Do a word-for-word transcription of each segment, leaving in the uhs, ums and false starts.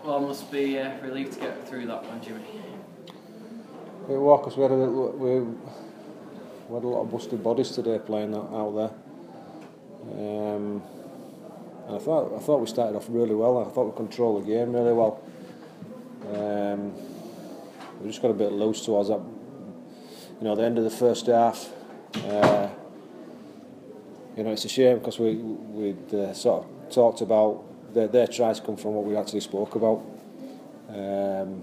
Well, must be uh, relieved to get through that one, Jimmy. It was, because we had a we, we had a lot of busted bodies today playing that out there. Um, and I thought I thought we started off really well. I thought we controlled the game really well. Um, we just got a bit loose towards that, you know, the end of the first half. Uh, you know, it's a shame because we we'd uh, sort of talked about their their tries come from what we actually spoke about. Um,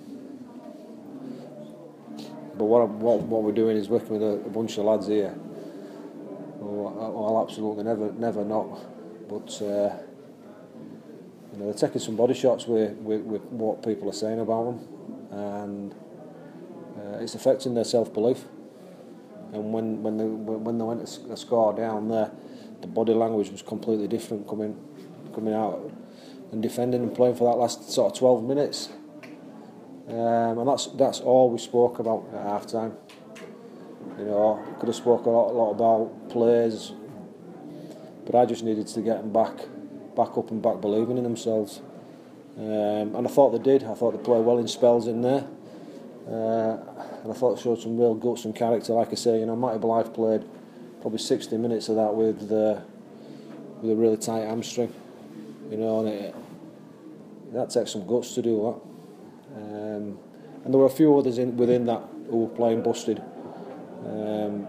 but what what what we're doing is working with a, a bunch of lads here who I'll absolutely never never knock, but uh, you know, they're taking some body shots with, with, with what people are saying about them, and uh, it's affecting their self-belief. And when when they when they went to score down there, the body language was completely different coming coming out and defending and playing for that last sort of twelve minutes. Um, and that's that's all we spoke about at half time. You know, could have spoke a lot, a lot about players, but I just needed to get them back, back up and back believing in themselves. Um, and I thought they did. I thought they played well in spells in there, uh, and I thought they showed some real guts and character. Like I say, you know, Matty Blythe played probably sixty minutes of that with uh, with a really tight hamstring. You know, and it, that takes some guts to do that. Um, and there were a few others in, within that who were playing busted. Um,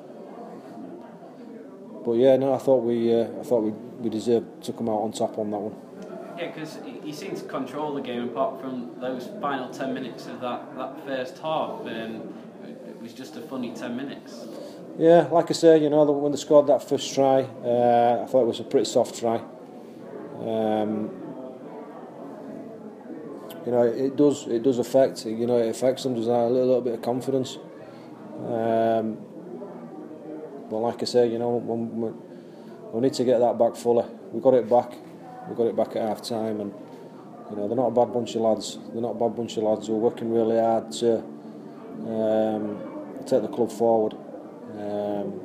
but yeah, no, I thought we, uh, I thought we, we deserved to come out on top on that one. Yeah, because he seemed to control the game apart from those final ten minutes of that, that first half. Um, it was just a funny ten minutes. Yeah, like I say, you know, when they scored that first try, uh, I thought it was a pretty soft try. Um, you know, it does it does affect, you know, it affects them. There's a little, little bit of confidence. Um, but like I say, you know, when, when, we need to get that back fully. We got it back. We got it back at half time, and you know, they're not a bad bunch of lads. They're not a bad bunch of lads who are working really hard to um, take the club forward. Um,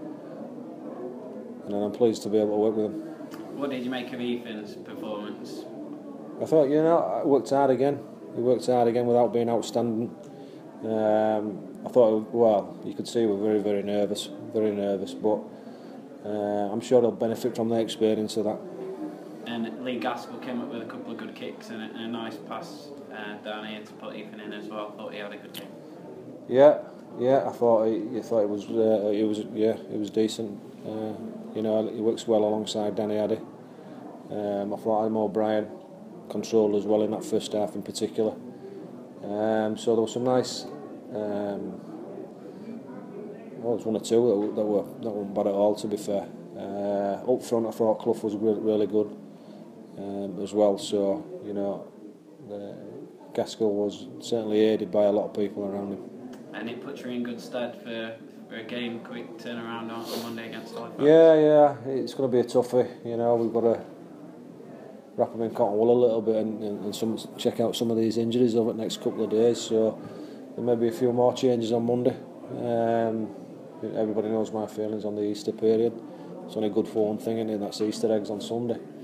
and I'm pleased to be able to work with them. What did you make of Ethan's performance? I thought, you know, I worked hard again. He worked hard again without being outstanding. Um, I thought, well, you could see we were very, very nervous, very nervous, but uh, I'm sure he'll benefit from the experience of that. And Lee Gaskell came up with a couple of good kicks and a, and a nice pass uh, down here to put Ethan in as well. I thought he had a good game. Yeah, yeah, I thought he, I thought it was, uh, it was, yeah, it was decent. Uh, you know, he works well alongside Danny Addy. Um, I thought Adam O'Brien controlled as well in that first half in particular. Um, so there was some nice. Um, well, there was one or two that, were, that were that weren't bad at all, to be fair. Uh, up front, I thought Clough was really, really good um, as well. So you know, uh, Gaskell was certainly aided by a lot of people around him. And it puts you in good stead for, for a game quick turnaround on, on Monday against Halifax. Yeah, yeah, it's going to be a toughie. You know, we've got to wrap them in cotton wool a little bit and, and, and some, check out some of these injuries over the next couple of days. So there may be a few more changes on Monday. Um, everybody knows my feelings on the Easter period. It's only good for one thing, isn't it? That's Easter eggs on Sunday.